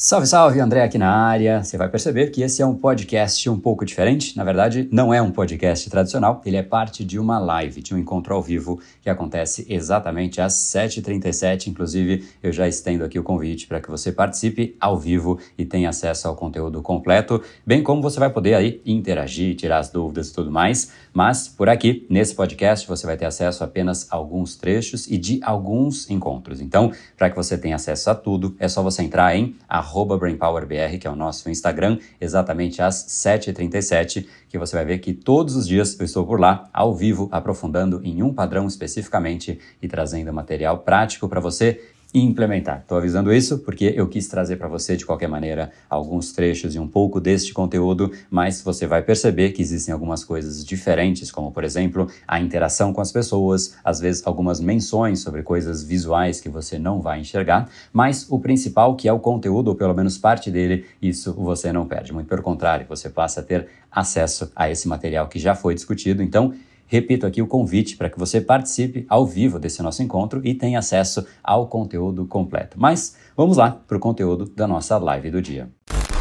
Salve, salve, André aqui na área. Você vai perceber que esse é um podcast um pouco diferente. Na verdade, não é um podcast tradicional, ele é parte de uma live, de um encontro ao vivo que acontece exatamente às 7h37. Inclusive, eu já estendo aqui o convite para que você participe ao vivo e tenha acesso ao conteúdo completo, bem como você vai poder aí interagir, tirar as dúvidas e tudo mais. Mas por aqui, nesse podcast, você vai ter acesso a apenas alguns trechos e de alguns encontros. Então, para que você tenha acesso a tudo, é só você entrar em @BrainPowerBR, que é o nosso Instagram, exatamente às 7h37, que você vai ver que todos os dias eu estou por lá, ao vivo, aprofundando em um padrão especificamente e trazendo material prático para você implementar. Estou avisando isso porque eu quis trazer para você, de qualquer maneira, alguns trechos e um pouco deste conteúdo, mas você vai perceber que existem algumas coisas diferentes, como, por exemplo, a interação com as pessoas, às vezes algumas menções sobre coisas visuais que você não vai enxergar, mas o principal, que é o conteúdo, ou pelo menos parte dele, isso você não perde. Muito pelo contrário, você passa a ter acesso a esse material que já foi discutido. Então, repito aqui o convite para que você participe ao vivo desse nosso encontro e tenha acesso ao conteúdo completo. Mas vamos lá para o conteúdo da nossa live do dia.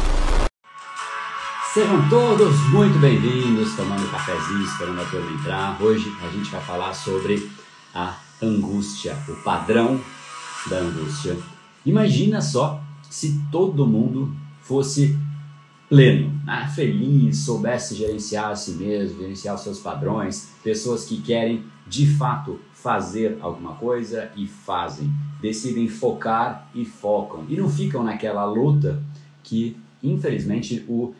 Sejam todos muito bem-vindos, tomando um cafezinho, esperando a turma entrar. Hoje a gente vai falar sobre a angústia, o padrão da angústia. Imagina só se todo mundo fosse pleno, feliz, soubesse gerenciar a si mesmo, gerenciar os seus padrões, pessoas que querem de fato fazer alguma coisa e fazem, decidem focar e focam e não ficam naquela luta que infelizmente o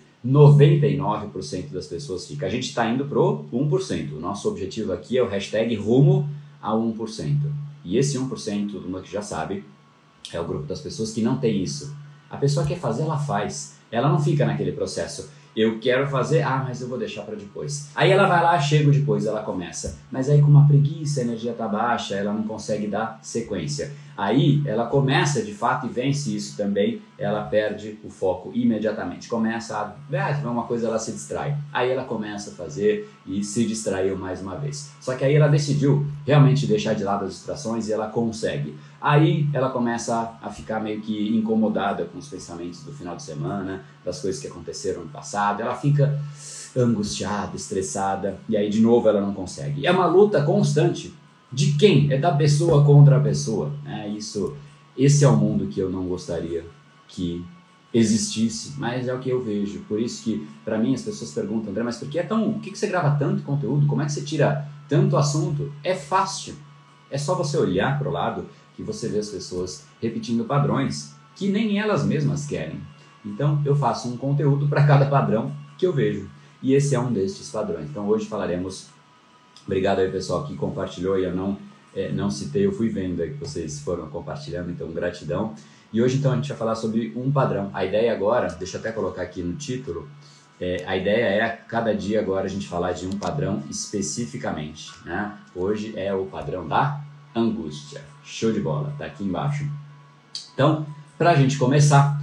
99% das pessoas fica. A gente está indo pro 1%, o nosso objetivo aqui é o hashtag rumo a 1%, e esse 1%, do mundo que já sabe, é o grupo das pessoas que não tem isso. A pessoa quer fazer, ela faz. Ela não fica naquele processo, eu quero fazer, mas eu vou deixar para depois. Aí ela vai lá, chega depois, ela começa. Mas aí com uma preguiça, a energia tá baixa, ela não consegue dar sequência. Aí ela começa de fato e vence isso também, ela perde o foco imediatamente. Começa a uma coisa, ela se distrai. Aí ela começa a fazer e se distraiu mais uma vez. Só que aí ela decidiu realmente deixar de lado as distrações e ela consegue. Aí ela começa a ficar meio que incomodada com os pensamentos do final de semana, das coisas que aconteceram no passado, ela fica angustiada, estressada, e aí de novo ela não consegue. É uma luta constante. De quem? É da pessoa contra a pessoa. Esse é o mundo que eu não gostaria que existisse, mas é o que eu vejo. Por isso que, para mim, as pessoas perguntam, André, mas por que você grava tanto conteúdo? Como é que você tira tanto assunto? É fácil. É só você olhar para o lado que você vê as pessoas repetindo padrões que nem elas mesmas querem. Então, eu faço um conteúdo para cada padrão que eu vejo. E esse é um destes padrões. Então, hoje falaremos... Obrigado aí, pessoal, que compartilhou e eu não citei, eu fui vendo aí que vocês foram compartilhando, então gratidão. E hoje, então, a gente vai falar sobre um padrão. A ideia agora, deixa eu até colocar aqui no título, a ideia é cada dia agora a gente falar de um padrão especificamente, né? Hoje é o padrão da angústia. Show de bola, tá aqui embaixo. Então, para a gente começar,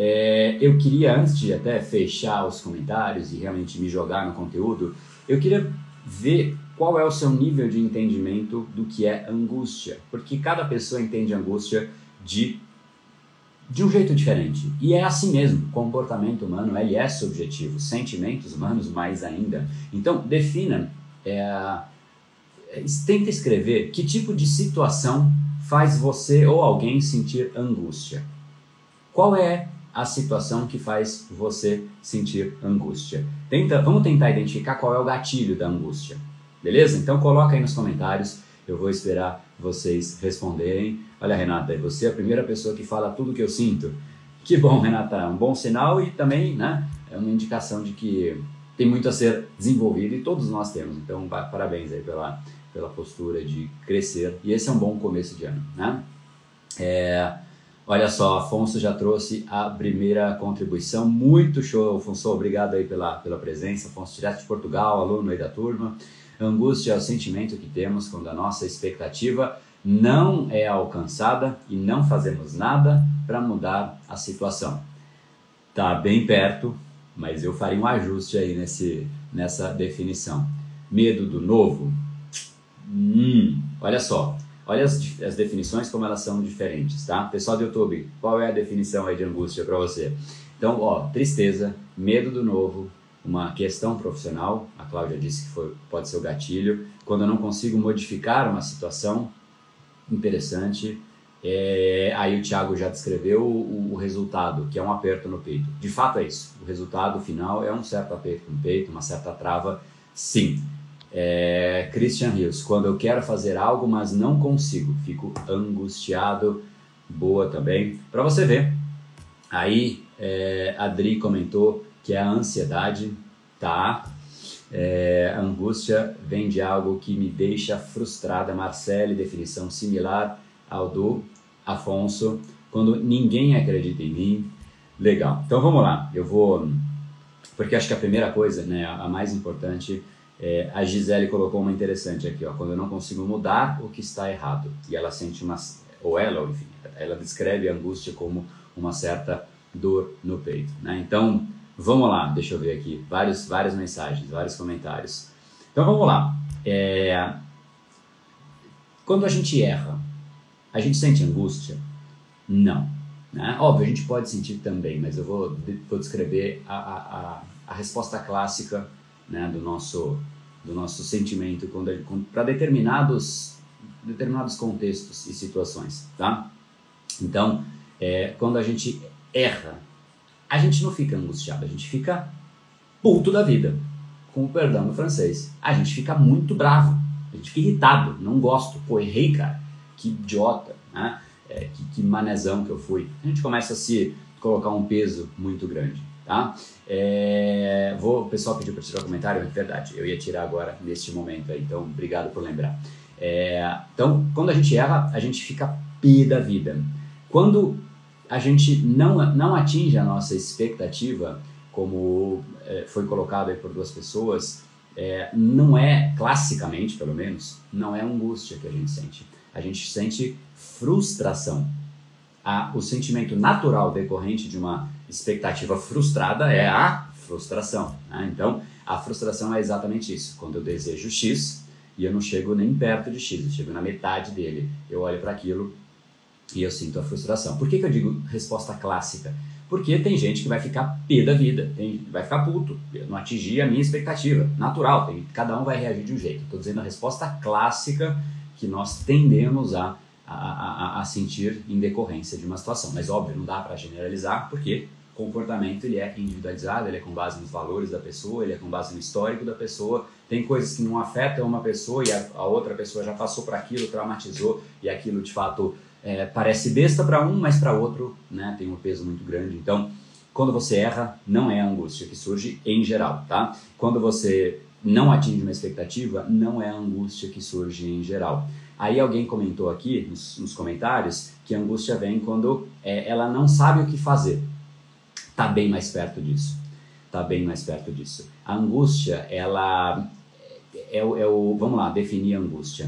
eu queria, antes de até fechar os comentários e realmente me jogar no conteúdo, eu queria ver qual é o seu nível de entendimento do que é angústia, porque cada pessoa entende angústia de um jeito diferente, e é assim mesmo. Comportamento humano, ele é subjetivo, sentimentos humanos mais ainda. Então, defina, tenta escrever que tipo de situação faz você ou alguém sentir angústia. Qual é a situação que faz você sentir angústia? Vamos tentar identificar qual é o gatilho da angústia. Beleza? Então coloca aí nos comentários, eu vou esperar vocês responderem. Olha, Renata, você é a primeira pessoa que fala tudo que eu sinto. Que bom, Renata, é um bom sinal e também, né, é uma indicação de que tem muito a ser desenvolvido e todos nós temos. Então, parabéns aí pela postura de crescer. E esse é um bom começo de ano, né? Olha só, Afonso já trouxe a primeira contribuição, muito show, Afonso, obrigado aí pela presença. Afonso, direto de Portugal, aluno aí da turma. Angústia é o sentimento que temos quando a nossa expectativa não é alcançada e não fazemos nada para mudar a situação. Tá bem perto, mas eu faria um ajuste aí nessa definição. Medo do novo? Olha só, olha as definições como elas são diferentes, tá? Pessoal do YouTube, qual é a definição aí de angústia para você? Então, ó, tristeza, medo do novo, uma questão profissional, a Cláudia disse que pode ser o gatilho, quando eu não consigo modificar uma situação, interessante. Aí o Thiago já descreveu o resultado, que é um aperto no peito. De fato é isso, o resultado final é um certo aperto no peito, uma certa trava, sim. Christian Rios, quando eu quero fazer algo, mas não consigo, fico angustiado, boa também. Para você ver, aí a Adri comentou que é a ansiedade, tá? A angústia vem de algo que me deixa frustrada. Marcele, definição similar ao do Afonso, quando ninguém acredita em mim. Legal, então vamos lá, eu vou, porque acho que a primeira coisa, né, a mais importante, a Gisele colocou uma interessante aqui, ó, quando eu não consigo mudar o que está errado, e ela sente ou enfim, ela descreve a angústia como uma certa dor no peito, né? Então, vamos lá, deixa eu ver aqui, várias mensagens, vários comentários. Então vamos lá, quando a gente erra, a gente sente angústia? Não, né? Óbvio, a gente pode sentir também, mas eu vou descrever a resposta clássica, né, do nosso sentimento para determinados contextos e situações, tá? Então, quando a gente erra, a gente não fica angustiado, a gente fica puto da vida, com o perdão no francês. A gente fica muito bravo, a gente fica irritado, não gosto, pô, errei, cara, que idiota, né? Que manezão que eu fui. A gente começa a se colocar um peso muito grande, tá? O pessoal pediu para tirar o comentário, é verdade, eu ia tirar agora neste momento aí, então obrigado por lembrar. Então, quando a gente erra, a gente fica pé da vida. Quando a gente não atinge a nossa expectativa, como foi colocado aí por duas pessoas, não classicamente pelo menos, não é angústia que a gente sente frustração. O sentimento natural decorrente de uma expectativa frustrada é a frustração, né? Então, a frustração é exatamente isso, quando eu desejo X e eu não chego nem perto de X, eu chego na metade dele, eu olho para aquilo e eu sinto a frustração. Por que eu digo resposta clássica? Porque tem gente que vai ficar pé da vida, vai ficar puto, eu não atingi a minha expectativa, natural, cada um vai reagir de um jeito. Estou dizendo a resposta clássica que nós tendemos a sentir em decorrência de uma situação. Mas óbvio, não dá para generalizar, porque comportamento ele é individualizado, ele é com base nos valores da pessoa, ele é com base no histórico da pessoa. Tem coisas que não afetam uma pessoa e a outra pessoa já passou por aquilo, traumatizou, e aquilo de fato parece besta para um, mas para outro, né, tem um peso muito grande. Então, quando você erra, não é a angústia que surge em geral, tá? Quando você não atinge uma expectativa, não é a angústia que surge em geral. Aí alguém comentou aqui nos comentários que a angústia vem quando ela não sabe o que fazer. Tá bem mais perto disso. A angústia, ela vamos lá, definir a angústia.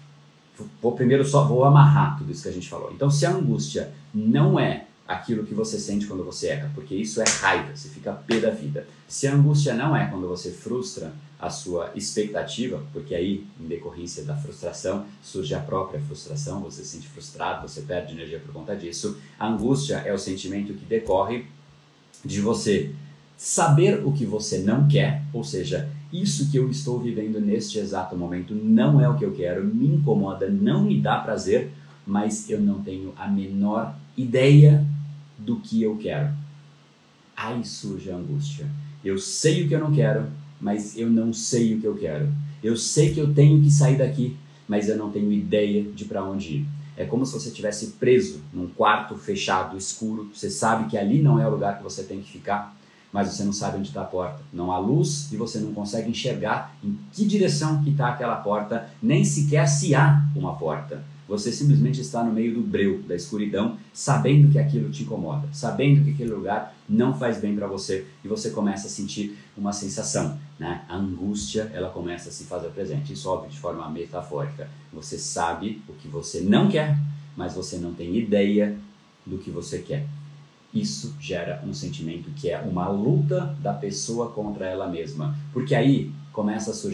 Vou amarrar tudo isso que a gente falou. Então, se a angústia não é aquilo que você sente quando você erra, porque isso é raiva, você fica pé da vida. Se a angústia não é quando você frustra a sua expectativa, porque aí, em decorrência da frustração, surge a própria frustração, você se sente frustrado, você perde energia por conta disso. A angústia é o sentimento que decorre de você saber o que você não quer, ou seja, isso que eu estou vivendo neste exato momento não é o que eu quero, me incomoda, não me dá prazer, mas eu não tenho a menor ideia do que eu quero. Aí surge a angústia. Eu sei o que eu não quero, mas eu não sei o que eu quero. Eu sei que eu tenho que sair daqui, mas eu não tenho ideia de para onde ir. É como se você estivesse preso num quarto fechado, escuro. Você sabe que ali não é o lugar que você tem que ficar, mas você não sabe onde está a porta. Não há luz e você não consegue enxergar em que direção que está aquela porta, nem sequer se há uma porta. Você simplesmente está no meio do breu, da escuridão, sabendo que aquilo te incomoda, sabendo que aquele lugar não faz bem para você, e você começa a sentir uma sensação, né? A angústia, ela começa a se fazer presente. Isso, óbvio, de forma metafórica. Você sabe o que você não quer, mas você não tem ideia do que você quer. Isso gera um sentimento que é uma luta da pessoa contra ela mesma, porque aí começa a surgir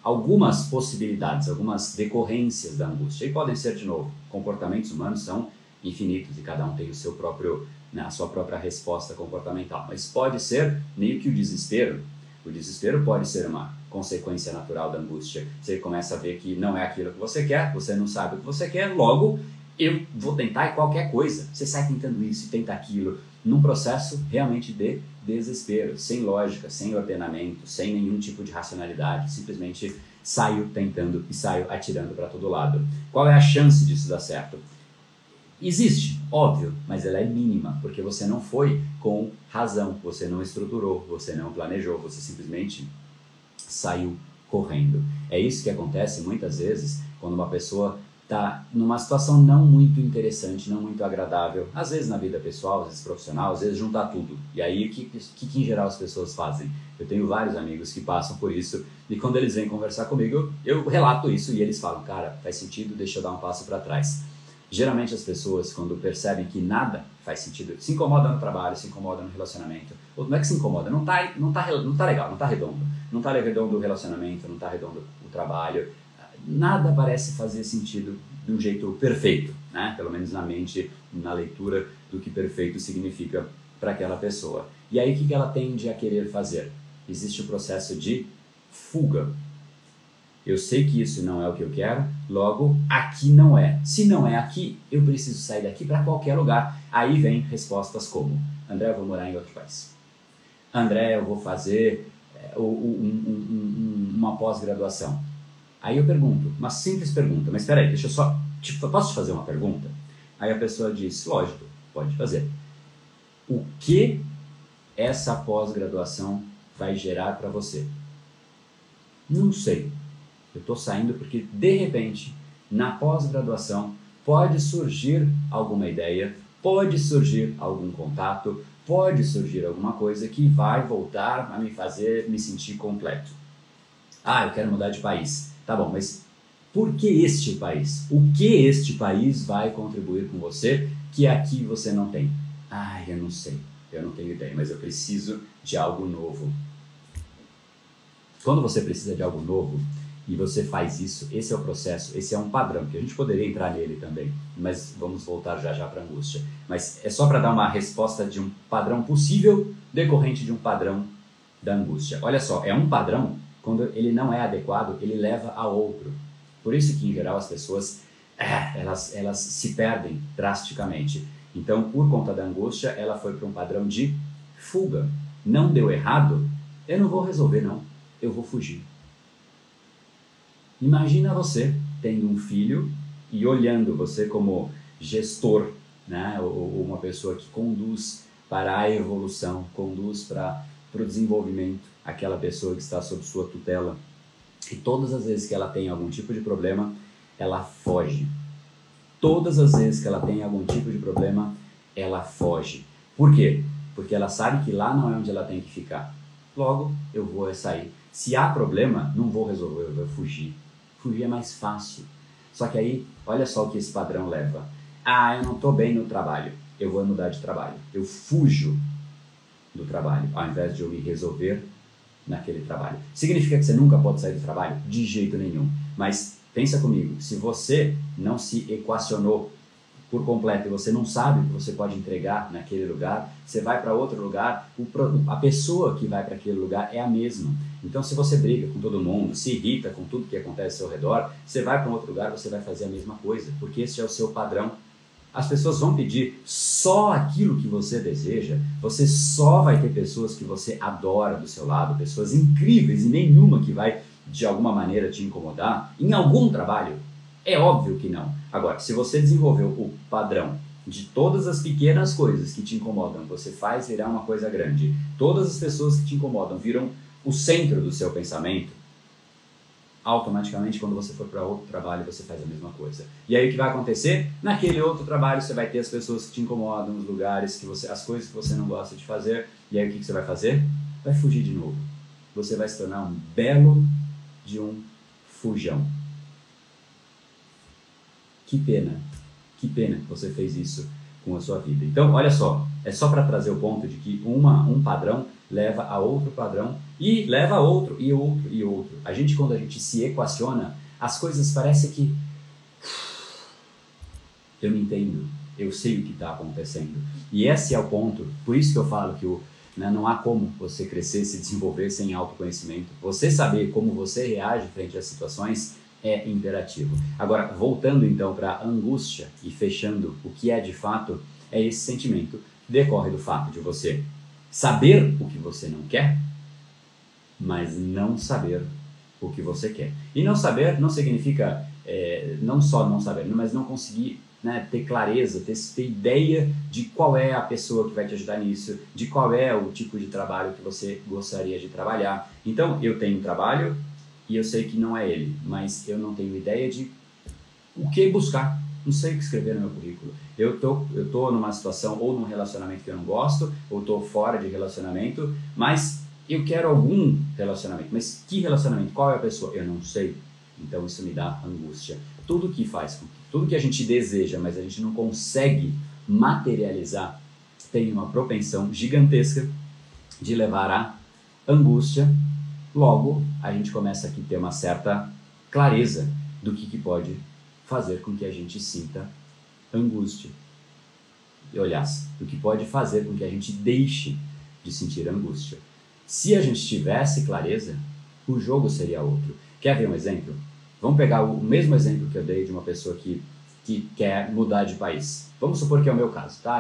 algumas possibilidades, algumas decorrências da angústia. E podem ser, de novo, comportamentos humanos são infinitos e cada um tem o seu próprio, né, a sua própria resposta comportamental. Mas pode ser meio que o desespero. O desespero pode ser uma consequência natural da angústia. Você começa a ver que não é aquilo que você quer, você não sabe o que você quer, logo eu vou tentar qualquer coisa. Você sai tentando isso e tenta aquilo, num processo realmente de desespero, sem lógica, sem ordenamento, sem nenhum tipo de racionalidade, simplesmente saio tentando e saio atirando para todo lado. Qual é a chance disso dar certo? Existe, óbvio, mas ela é mínima, porque você não foi com razão, você não estruturou, você não planejou, você simplesmente saiu correndo. É isso que acontece muitas vezes quando uma pessoa está numa situação não muito interessante, não muito agradável, às vezes na vida pessoal, às vezes profissional, às vezes juntar tudo. E aí, o que em geral as pessoas fazem? Eu tenho vários amigos que passam por isso, e quando eles vêm conversar comigo, eu relato isso e eles falam, cara, faz sentido, deixa eu dar um passo para trás. Geralmente as pessoas, quando percebem que nada faz sentido, se incomoda no trabalho, se incomoda no relacionamento, ou não é que se incomoda, não tá legal, não tá redondo. Não tá redondo o relacionamento, não tá redondo o trabalho, nada parece fazer sentido de um jeito perfeito, né? Pelo menos na mente, na leitura do que perfeito significa para aquela pessoa. E aí o que ela tende a querer fazer? Existe o processo de fuga. Eu sei que isso não é o que eu quero, logo aqui não é. Se não é aqui, eu preciso sair daqui para qualquer lugar. Aí vem respostas como: André, eu vou morar em outro país. André, eu vou fazer uma pós-graduação. Aí eu pergunto, uma simples pergunta, mas espera aí, deixa eu só, posso te fazer uma pergunta? Aí a pessoa diz, lógico, pode fazer. O que essa pós-graduação vai gerar para você? Não sei. Eu estou saindo porque, de repente, na pós-graduação, pode surgir alguma ideia, pode surgir algum contato, pode surgir alguma coisa que vai voltar a me fazer me sentir completo. Ah, eu quero mudar de país. Tá bom, mas por que este país? O que este país vai contribuir com você que aqui você não tem? Ah, eu não sei, eu não tenho ideia, mas eu preciso de algo novo. Quando você precisa de algo novo e você faz isso, esse é o processo, esse é um padrão, que a gente poderia entrar nele também, mas vamos voltar já para a angústia. Mas é só para dar uma resposta de um padrão possível decorrente de um padrão da angústia. Olha só, é um padrão. Quando ele não é adequado, ele leva a outro. Por isso que, em geral, as pessoas elas se perdem drasticamente. Então, por conta da angústia, ela foi para um padrão de fuga. Não deu errado, eu não vou resolver, não. Eu vou fugir. Imagina você tendo um filho e olhando você como gestor, né? Ou uma pessoa que conduz para a evolução, conduz para o desenvolvimento, aquela pessoa que está sob sua tutela. E todas as vezes que ela tem algum tipo de problema, ela foge. Todas as vezes que ela tem algum tipo de problema, ela foge. Por quê? Porque ela sabe que lá não é onde ela tem que ficar. Logo, eu vou sair. Se há problema, não vou resolver, eu vou fugir. Fugir é mais fácil. Só que aí, olha só o que esse padrão leva. Ah, eu não estou bem no trabalho. Eu vou mudar de trabalho. Eu fujo do trabalho, ao invés de eu me resolver naquele trabalho. Significa que você nunca pode sair do trabalho? De jeito nenhum. Mas pensa comigo, se você não se equacionou por completo e você não sabe o que você pode entregar naquele lugar, você vai para outro lugar, a pessoa que vai para aquele lugar é a mesma. Então, se você briga com todo mundo, se irrita com tudo que acontece ao seu redor, você vai para um outro lugar, você vai fazer a mesma coisa, porque esse é o seu padrão. As pessoas vão pedir só aquilo que você deseja, você só vai ter pessoas que você adora do seu lado, pessoas incríveis e nenhuma que vai, de alguma maneira, te incomodar em algum trabalho. É óbvio que não. Agora, se você desenvolveu o padrão de todas as pequenas coisas que te incomodam, você faz virar uma coisa grande. Todas as pessoas que te incomodam viram o centro do seu pensamento. Automaticamente, quando você for para outro trabalho, você faz a mesma coisa. E aí o que vai acontecer? Naquele outro trabalho você vai ter as pessoas que te incomodam, os lugares, as coisas que você não gosta de fazer. E aí o que você vai fazer? Vai fugir de novo. Você vai se tornar um belo de um fujão. Que pena que você fez isso com a sua vida. Então, olha só, é só para trazer o ponto de que um padrão leva a outro padrão e leva a outro e outro e outro. Quando a gente se equaciona, as coisas parecem que eu me entendo, eu sei o que está acontecendo. E esse é o ponto, por isso que eu falo que não há como você crescer, se desenvolver sem autoconhecimento. Você saber como você reage frente às situações é imperativo. Agora, voltando então para a angústia e fechando o que é de fato, é esse sentimento que decorre do fato de você saber o que você não quer, mas não saber o que você quer. E não saber não significa não só não saber, mas não conseguir ter clareza, ter ideia de qual é a pessoa que vai te ajudar nisso, de qual é o tipo de trabalho que você gostaria de trabalhar. Então, eu tenho um trabalho e eu sei que não é ele, mas eu não tenho ideia de o que buscar, não sei o que escrever no meu currículo. Eu tô numa situação ou num relacionamento que eu não gosto, ou estou fora de relacionamento, mas eu quero algum relacionamento. Mas que relacionamento? Qual é a pessoa? Eu não sei. Então isso me dá angústia. Tudo que a gente deseja, mas a gente não consegue materializar, tem uma propensão gigantesca de levar à angústia. Logo, a gente começa aqui a ter uma certa clareza do que pode fazer com que a gente sinta angústia. E olhasse, do que pode fazer com que a gente deixe de sentir angústia. Se a gente tivesse clareza, o jogo seria outro. Quer ver um exemplo? Vamos pegar o mesmo exemplo que eu dei de uma pessoa que quer mudar de país. Vamos supor que é o meu caso, tá?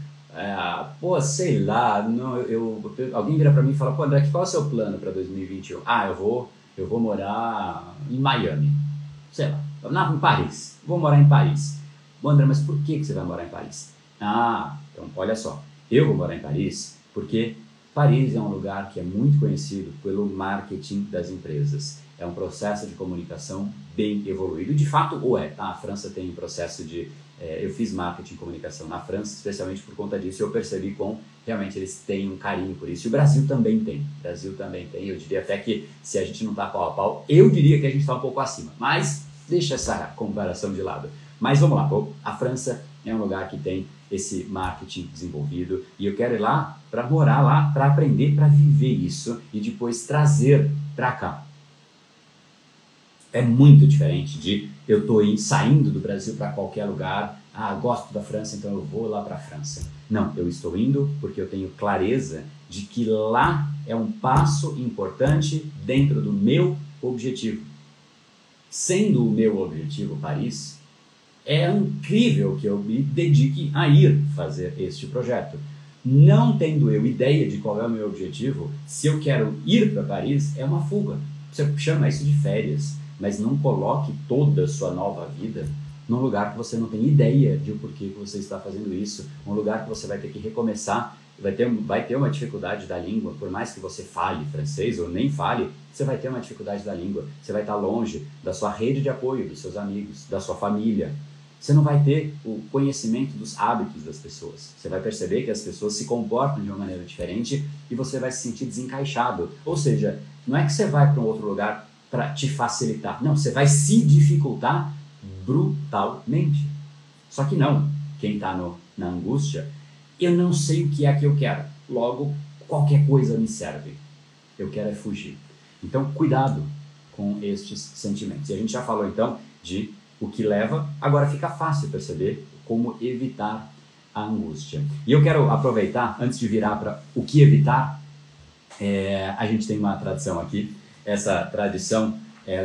Sei lá, alguém vira pra mim e fala, André, qual é o seu plano para 2021? Eu vou morar em Miami, sei lá, em Paris, vou morar em Paris. André, mas por que você vai morar em Paris? Então olha só, eu vou morar em Paris porque Paris é um lugar que é muito conhecido pelo marketing das empresas. É um processo de comunicação bem evoluído. De fato, tá? A França tem um processo de... eu fiz marketing e comunicação na França, especialmente por conta disso, e eu percebi como realmente eles têm um carinho por isso. E o Brasil também tem. Eu diria até que, se a gente não está pau a pau, eu diria que a gente está um pouco acima. Mas deixa essa comparação de lado. Mas vamos lá, a França é um lugar que tem esse marketing desenvolvido e eu quero ir lá para morar lá, para aprender, para viver isso e depois trazer para cá. É muito diferente de eu estou saindo do Brasil para qualquer lugar, gosto da França, então eu vou lá para a França. Não, eu estou indo porque eu tenho clareza de que lá é um passo importante dentro do meu objetivo. Sendo o meu objetivo Paris, é incrível que eu me dedique a ir fazer este projeto. Não tendo eu ideia de qual é o meu objetivo, se eu quero ir para Paris, é uma fuga. Você chama isso de férias, mas não coloque toda a sua nova vida num lugar que você não tem ideia de o porquê que você está fazendo isso, um lugar que você vai ter que recomeçar, vai ter uma dificuldade da língua, por mais que você fale francês ou nem fale, você vai ter uma dificuldade da língua, você vai estar longe da sua rede de apoio, dos seus amigos, da sua família. Você não vai ter o conhecimento dos hábitos das pessoas. Você vai perceber que as pessoas se comportam de uma maneira diferente e você vai se sentir desencaixado. Ou seja, não é que você vai para um outro lugar para te facilitar. Não, você vai se dificultar brutalmente. Só que não. Quem está na angústia, eu não sei o que é que eu quero. Logo, qualquer coisa me serve. Eu quero é fugir. Então, cuidado com estes sentimentos. E a gente já falou, então, de o que leva, agora fica fácil perceber como evitar a angústia. E eu quero aproveitar, antes de virar para o que evitar, a gente tem uma tradição aqui. Essa tradição,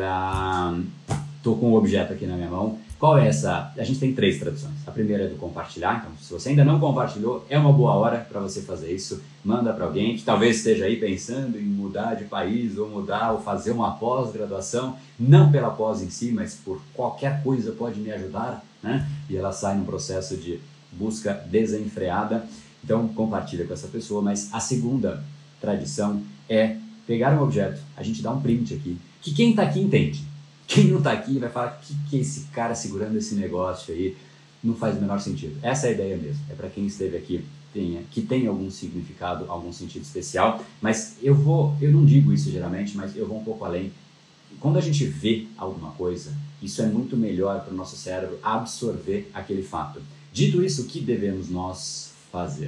estou com um objeto aqui na minha mão. Qual é essa? A gente tem 3 tradições. A primeira é do compartilhar, então se você ainda não compartilhou, é uma boa hora para você fazer isso. Manda para alguém que talvez esteja aí pensando em mudar de país ou fazer uma pós-graduação, não pela pós em si, mas por qualquer coisa pode me ajudar, né? E ela sai num processo de busca desenfreada. Então compartilha com essa pessoa. Mas a segunda tradição é pegar um objeto, a gente dá um print aqui, que quem está aqui entende. Quem não está aqui vai falar, que é esse cara segurando esse negócio aí? Não faz o menor sentido. Essa é a ideia mesmo. É para quem esteve aqui, que tem algum significado, algum sentido especial. Mas eu não digo isso geralmente, mas eu vou um pouco além. Quando a gente vê alguma coisa, isso é muito melhor para o nosso cérebro absorver aquele fato. Dito isso, o que devemos nós fazer?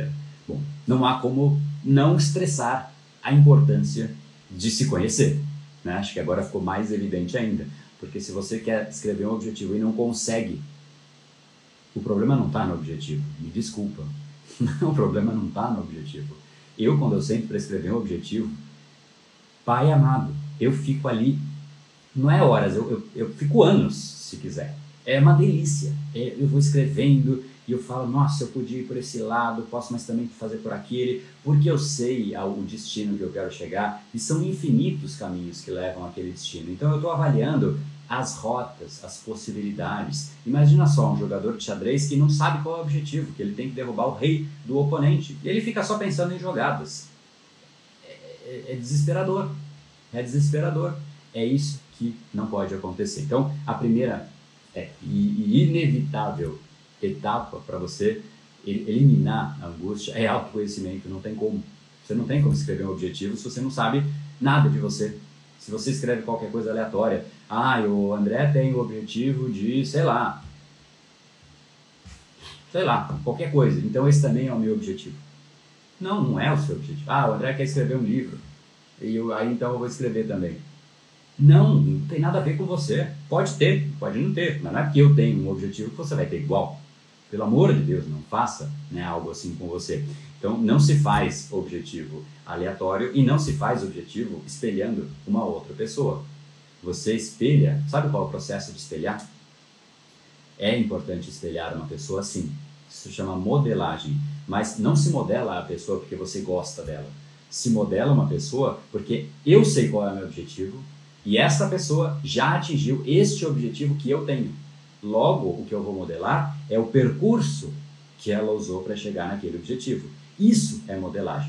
Bom, não há como não estressar a importância de se conhecer, né? Acho que agora ficou mais evidente ainda, porque se você quer escrever um objetivo e não consegue, o problema não está no objetivo, me desculpa, o problema não está no objetivo. Eu, quando eu sento para escrever um objetivo, pai amado, eu fico ali, não é horas, eu fico anos, se quiser. É uma delícia, eu vou escrevendo e eu falo, nossa, eu podia ir por esse lado, posso mais também fazer por aquele, porque eu sei o destino que eu quero chegar, e são infinitos caminhos que levam àquele destino. Então eu estou avaliando as rotas, as possibilidades. Imagina só um jogador de xadrez que não sabe qual é o objetivo, que ele tem que derrubar o rei do oponente, e ele fica só pensando em jogadas. É desesperador, é desesperador. É isso que não pode acontecer. Então, a primeira e inevitável etapa para você eliminar a angústia é autoconhecimento. Não tem como. Você não tem como escrever um objetivo se você não sabe nada de você. Se você escreve qualquer coisa aleatória, o André tem o objetivo de, sei lá, qualquer coisa. Então esse também é o meu objetivo. Não é o seu objetivo. O André quer escrever um livro. Aí então eu vou escrever também. Não tem nada a ver com você. Pode ter, pode não ter, mas não é porque eu tenho um objetivo que você vai ter igual. Pelo amor de Deus, não faça, né, algo assim com você. Então, não se faz objetivo aleatório e não se faz objetivo espelhando uma outra pessoa. Você espelha, sabe qual é o processo de espelhar? É importante espelhar uma pessoa, sim. Isso se chama modelagem. Mas não se modela a pessoa porque você gosta dela. Se modela uma pessoa porque eu sei qual é o meu objetivo e essa pessoa já atingiu este objetivo que eu tenho. Logo, o que eu vou modelar é o percurso que ela usou para chegar naquele objetivo. Isso é modelagem.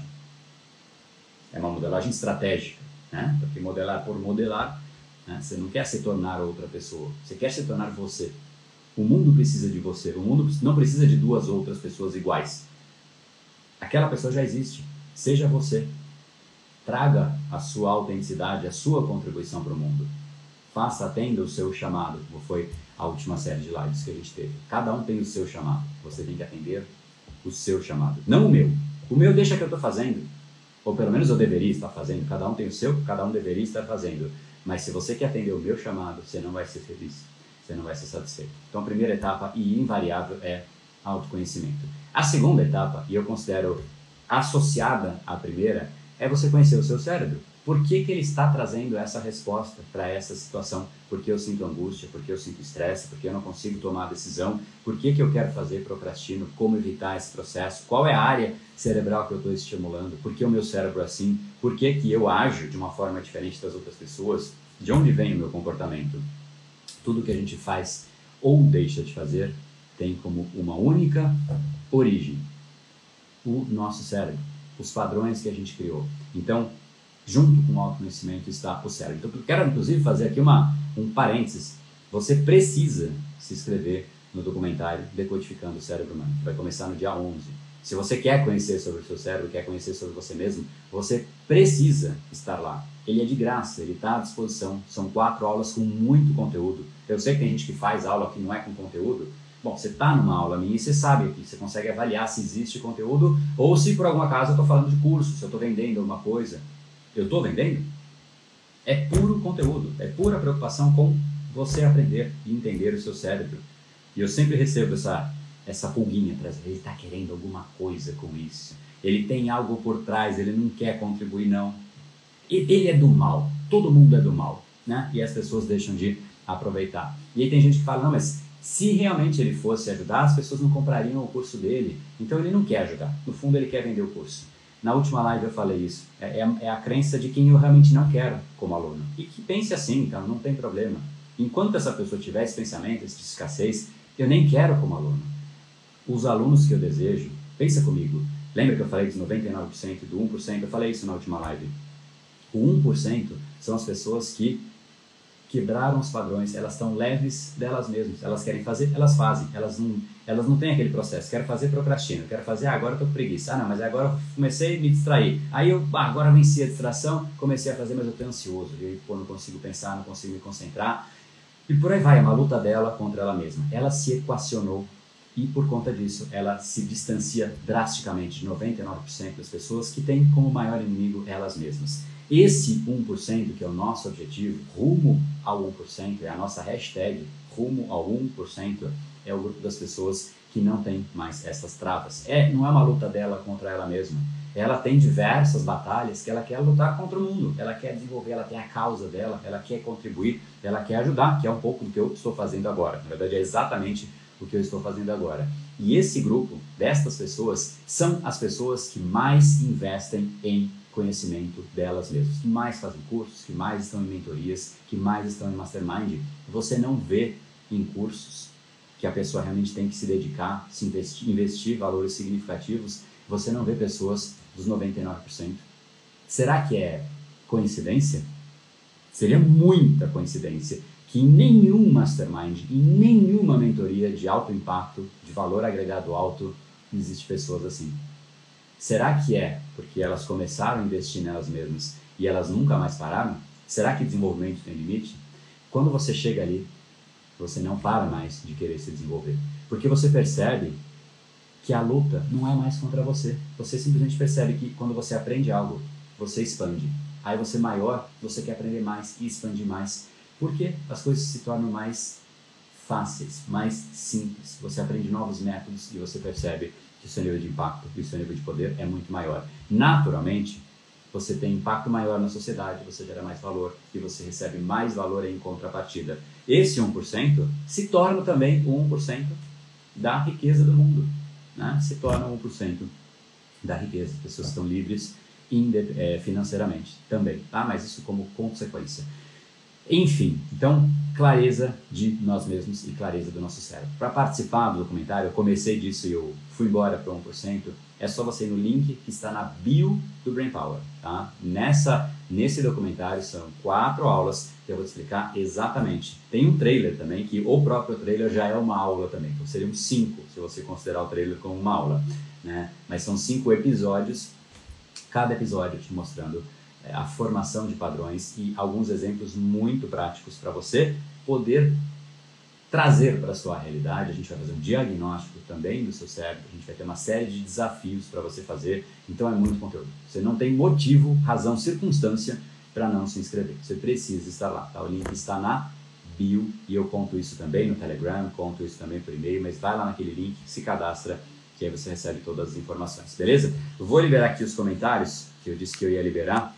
É uma modelagem estratégica, né? Porque modelar por modelar, né? Você não quer se tornar outra pessoa, você quer se tornar você. O mundo precisa de você, o mundo não precisa de duas outras pessoas iguais. Aquela pessoa já existe, seja você. Traga a sua autenticidade, a sua contribuição para o mundo. Faça, atenda o seu chamado, como foi a última série de lives que a gente teve. Cada um tem o seu chamado, você tem que atender o seu chamado, não o meu. O meu deixa que eu estou fazendo, ou pelo menos eu deveria estar fazendo. Cada um tem o seu, cada um deveria estar fazendo. Mas se você quer atender o meu chamado, você não vai ser feliz, você não vai ser satisfeito. Então a primeira etapa, e invariável, é autoconhecimento. A segunda etapa, e eu considero associada à primeira, é você conhecer o seu cérebro. Por que ele está trazendo essa resposta para essa situação? Por que eu sinto angústia? Por que eu sinto estresse? Por que eu não consigo tomar a decisão? Por que eu quero fazer procrastino? Como evitar esse processo? Qual é a área cerebral que eu estou estimulando? Por que o meu cérebro é assim? Por que eu ajo de uma forma diferente das outras pessoas? De onde vem o meu comportamento? Tudo que a gente faz ou deixa de fazer tem como uma única origem o nosso cérebro, os padrões que a gente criou. Então, junto com o autoconhecimento está o cérebro. Então, eu quero, inclusive, fazer aqui um parênteses. Você precisa se inscrever no documentário Decodificando o Cérebro Humano, que vai começar no dia 11. Se você quer conhecer sobre o seu cérebro, quer conhecer sobre você mesmo, você precisa estar lá. Ele é de graça, ele está à disposição. São 4 aulas com muito conteúdo. Eu sei que tem gente que faz aula que não é com conteúdo. Bom, você está numa aula minha e você sabe que você consegue avaliar se existe conteúdo ou se por algum acaso eu estou falando de curso, se eu estou vendendo alguma coisa. Eu estou vendendo? É puro conteúdo, é pura preocupação com você aprender e entender o seu cérebro. E eu sempre recebo essa pulguinha atrás. Ele está querendo alguma coisa com isso. Ele tem algo por trás, ele não quer contribuir, não. Ele é do mal, todo mundo é do mal, né? E as pessoas deixam de aproveitar. E aí tem gente que fala, não, mas se realmente ele fosse ajudar, as pessoas não comprariam o curso dele. Então ele não quer ajudar, no fundo ele quer vender o curso. Na última live eu falei isso, é a crença de quem eu realmente não quero como aluno. E que pense assim, então não tem problema. Enquanto essa pessoa tiver esse pensamento, essa escassez, eu nem quero como aluno. Os alunos que eu desejo, pensa comigo, lembra que eu falei dos 99% do 1%? Eu falei isso na última live. O 1% são as pessoas que quebraram os padrões, elas estão leves delas mesmas, elas querem fazer, elas fazem, elas não têm aquele processo, quero fazer, procrastino, quero fazer, agora eu tô com preguiça, não, mas agora eu comecei a me distrair, aí eu, agora venci a distração, comecei a fazer, mas eu tô ansioso, e não consigo pensar, não consigo me concentrar, e por aí vai, é uma luta dela contra ela mesma, ela se equacionou, e por conta disso ela se distancia drasticamente de 99% das pessoas que têm como maior inimigo elas mesmas. Esse 1% que é o nosso objetivo, rumo ao 1%, é a nossa hashtag, rumo ao 1%, é o grupo das pessoas que não tem mais essas travas. Não é uma luta dela contra ela mesma. Ela tem diversas batalhas que ela quer lutar contra o mundo, ela quer desenvolver, ela tem a causa dela, ela quer contribuir, ela quer ajudar, que é um pouco do que eu estou fazendo agora. Na verdade, é exatamente o que eu estou fazendo agora. E esse grupo destas pessoas são as pessoas que mais investem em conhecimento delas mesmas, que mais fazem cursos, que mais estão em mentorias, que mais estão em mastermind. Você não vê em cursos que a pessoa realmente tem que se dedicar, se investir valores significativos, você não vê pessoas dos 99%. Será que é coincidência? Seria muita coincidência que em nenhum mastermind, em nenhuma mentoria de alto impacto, de valor agregado alto, existe pessoas assim. Será que é porque elas começaram a investir nelas mesmas e elas nunca mais pararam? Será que desenvolvimento tem limite? Quando você chega ali, você não para mais de querer se desenvolver. Porque você percebe que a luta não é mais contra você. Você simplesmente percebe que quando você aprende algo, você expande. Aí você maior, você quer aprender mais e expandir mais. Porque as coisas se tornam mais fáceis, mais simples. Você aprende novos métodos e você percebe que o seu nível de impacto e o seu nível de poder é muito maior. Naturalmente, você tem impacto maior na sociedade, você gera mais valor e você recebe mais valor em contrapartida. Esse 1% se torna também o 1% da riqueza do mundo, né? Se torna 1% da riqueza. As pessoas estão livres financeiramente também, tá? Mas isso como consequência. Enfim, então, clareza de nós mesmos e clareza do nosso cérebro. Para participar do documentário, eu comecei disso e eu fui embora para 1%, é só você ir no link que está na bio do Brain Power, tá? Nesse documentário são 4 aulas que eu vou te explicar exatamente. Tem um trailer também, que o próprio trailer já é uma aula também, então seriam 5, se você considerar o trailer como uma aula, né? Mas são 5 episódios, cada episódio te mostrando a formação de padrões e alguns exemplos muito práticos para você poder trazer para a sua realidade. A gente vai fazer um diagnóstico também do seu cérebro, a gente vai ter uma série de desafios para você fazer, então é muito conteúdo. Você não tem motivo, razão, circunstância para não se inscrever, você precisa estar lá, tá? O link está na bio e eu conto isso também no Telegram, conto isso também por e-mail, mas vai lá naquele link, se cadastra, que aí você recebe todas as informações, beleza? Eu vou liberar aqui os comentários, que eu disse que eu ia liberar.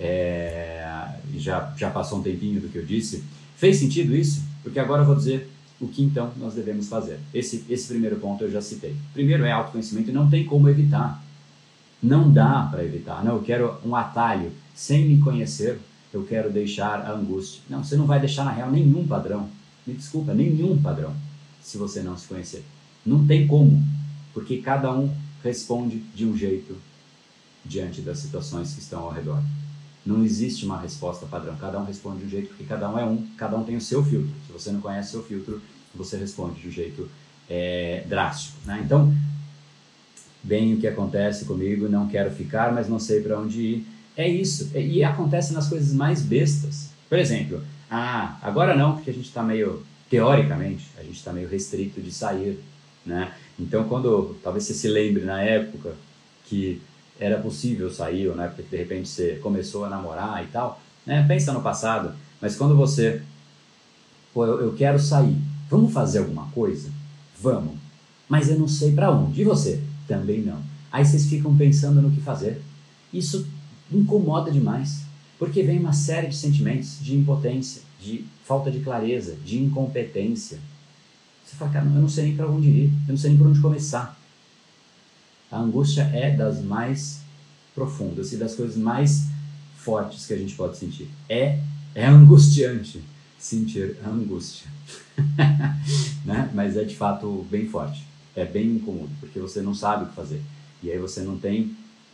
Já passou um tempinho do que eu disse. Fez sentido isso? Porque agora eu vou dizer o que então nós devemos fazer. Esse primeiro ponto eu já citei. Primeiro é autoconhecimento e não tem como evitar. Não dá para evitar. Não, eu quero um atalho. Sem me conhecer, eu quero deixar a angústia. Não, você não vai deixar na real nenhum padrão. Me desculpa, nenhum padrão, se você não se conhecer. Não tem como, porque cada um responde de um jeito diante das situações que estão ao redor. Não existe uma resposta padrão, cada um responde de um jeito, porque cada um tem o seu filtro. Se você não conhece o seu filtro, você responde de um jeito drástico, né? Então, bem o que acontece comigo, não quero ficar, mas não sei para onde ir. É isso, e acontece nas coisas mais bestas. Por exemplo, agora não, porque a gente está meio, teoricamente, a gente está meio restrito de sair, né? Então, talvez você se lembre na época que era possível sair, ou na época que de repente você começou a namorar e tal, né? Pensa no passado, mas quando você, eu quero sair, vamos fazer alguma coisa? Vamos, mas eu não sei para onde, e você? Também não. Aí vocês ficam pensando no que fazer. Isso incomoda demais, porque vem uma série de sentimentos de impotência, de falta de clareza, de incompetência. Você fala, cara, eu não sei nem para onde ir, eu não sei nem por onde começar. A angústia é das mais profundas e das coisas mais fortes que a gente pode sentir. É angustiante sentir a angústia, né? Mas é de fato bem forte, é bem incômodo, porque você não sabe o que fazer. E aí você não tem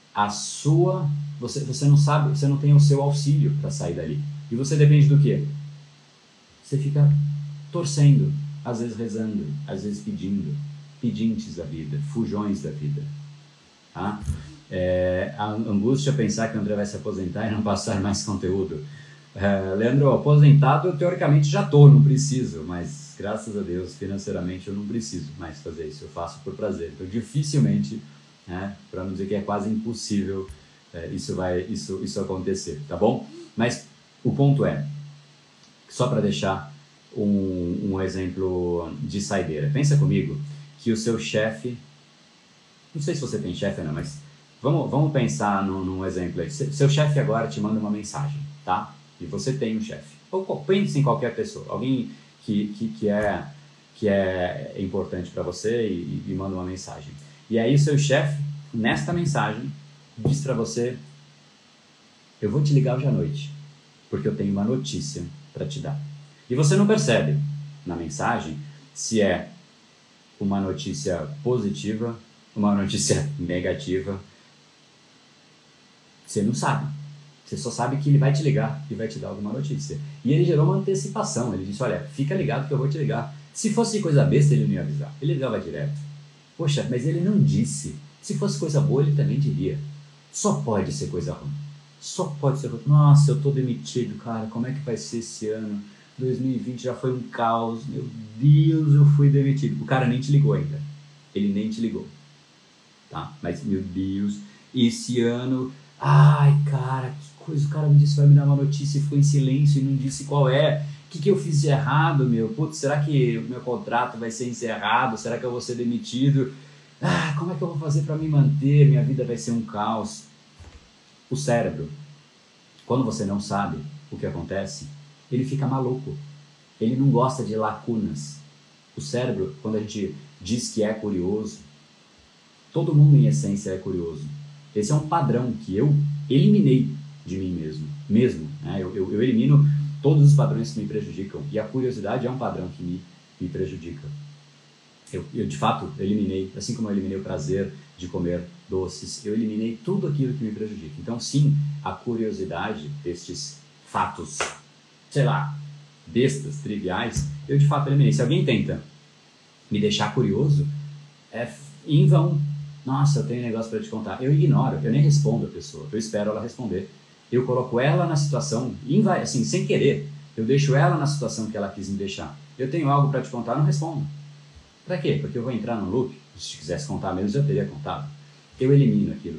você não sabe, você não tem o seu auxílio para sair dali. E você depende do quê? Você fica torcendo, às vezes rezando, às vezes pedintes da vida, fujões da vida. Tá? A angústia é pensar que o André vai se aposentar e não passar mais conteúdo. Leandro, aposentado eu teoricamente já estou, não preciso, mas graças a Deus, financeiramente eu não preciso mais fazer isso, eu faço por prazer. Então, dificilmente, né, para não dizer que é quase impossível, isso acontecer, tá bom? Mas o ponto é, só para deixar um exemplo de saideira, pensa comigo que o seu chefe, não sei se você tem chefe ou não, mas vamos pensar num exemplo aí. Seu chefe agora te manda uma mensagem, tá? E você tem um chefe. Ou pense em qualquer pessoa, alguém que é importante para você e manda uma mensagem. E aí o seu chefe, nesta mensagem, diz para você: eu vou te ligar hoje à noite, porque eu tenho uma notícia para te dar. E você não percebe na mensagem se é uma notícia positiva, uma notícia negativa. Você não sabe. Você só sabe que ele vai te ligar e vai te dar alguma notícia. E ele gerou uma antecipação. Ele disse: olha, fica ligado que eu vou te ligar. Se fosse coisa besta, ele não ia avisar. Ele ligava direto. Poxa, mas ele não disse. Se fosse coisa boa, ele também diria. Só pode ser coisa ruim. Só pode ser ruim. Nossa, eu tô demitido, cara. Como é que vai ser esse ano? 2020 já foi um caos. Meu Deus, eu fui demitido. O cara nem te ligou ainda. Ele nem te ligou. Tá? Mas, meu Deus, esse ano... Ai, cara, que coisa, o cara me disse que vai me dar uma notícia e ficou em silêncio e não disse qual é. O que eu fiz de errado, meu? Putz, será que o meu contrato vai ser encerrado? Será que eu vou ser demitido? Ah, como é que eu vou fazer para me manter? Minha vida vai ser um caos. O cérebro, quando você não sabe o que acontece, ele fica maluco. Ele não gosta de lacunas. O cérebro, quando a gente diz que é curioso, todo mundo em essência é curioso. Esse é um padrão que eu eliminei de mim mesmo, né? Eu elimino todos os padrões que me prejudicam, e a curiosidade é um padrão que me prejudica. Eu de fato eliminei, assim como eu eliminei o prazer de comer doces, eu eliminei tudo aquilo que me prejudica. Então sim, a curiosidade destes fatos, sei lá, bestas, triviais, eu de fato eliminei. Se alguém tenta me deixar curioso, é em vão. Nossa, eu tenho um negócio para te contar. Eu ignoro, eu nem respondo a pessoa, eu espero ela responder. Eu coloco ela na situação, assim, sem querer, eu deixo ela na situação que ela quis me deixar. Eu tenho algo para te contar, não respondo. Para quê? Porque eu vou entrar no loop. Se quisesse contar mesmo, eu teria contado. Eu elimino aquilo